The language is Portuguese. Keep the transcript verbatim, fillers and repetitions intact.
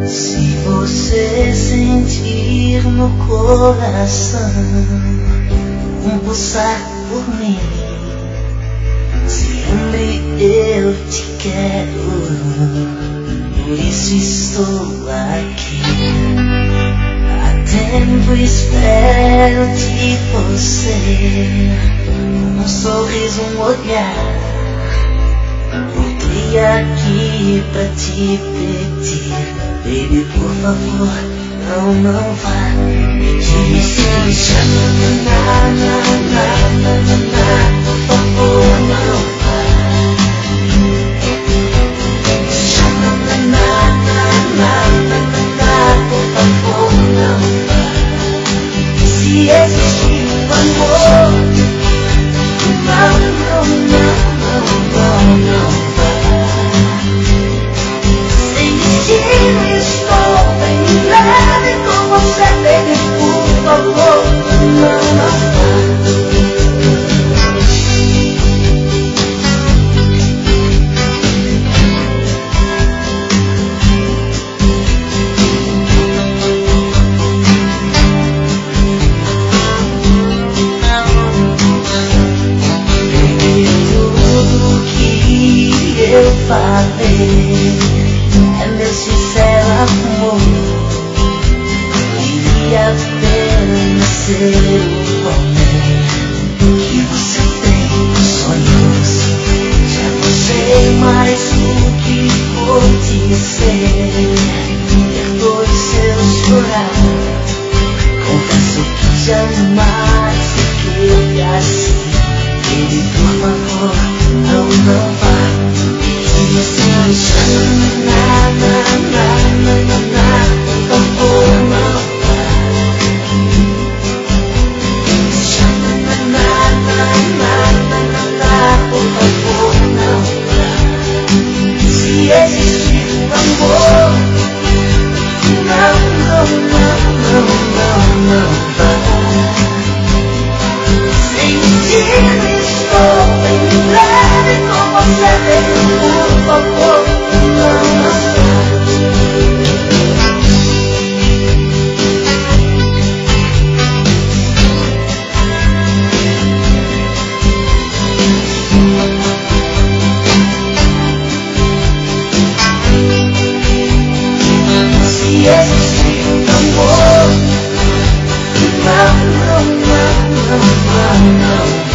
Se você sentir no coração um pulsar por mim, se lembre, eu te quero, por isso estou aqui. Há tempo espero de você, um sorriso, um olhar. Voltei aqui pra te pedir, baby, por favor, não, não vá. Me disse que chama, na, na, na, na, na, na, por favor, não vá. Chama, na, na, na, na, na, na, por favor, não vá. Se existe um amor, não, não, não, não, não, não vá. Sem destino estou bem leve com você, baby, por favor, não, não vá. Eu falei, é meu sincero amor. Queria apenas ser o homem que você tem sonhos. Já não sei mais o que vou dizer. Perdoe se eu chorar. Confesso que jamais fiquei assim. Ele, por favor, não, não vá. Na, na, na, na, na, na, por favor, não vá. Chama, na, na, na, na, na, na, por favor, não vá. Se existir um amor, não, não, não, não, não, não vá. Sem destino estou bem leve com você, baby, por favor, não, não vá. Se existe um amor, não, não, não, não, não, não.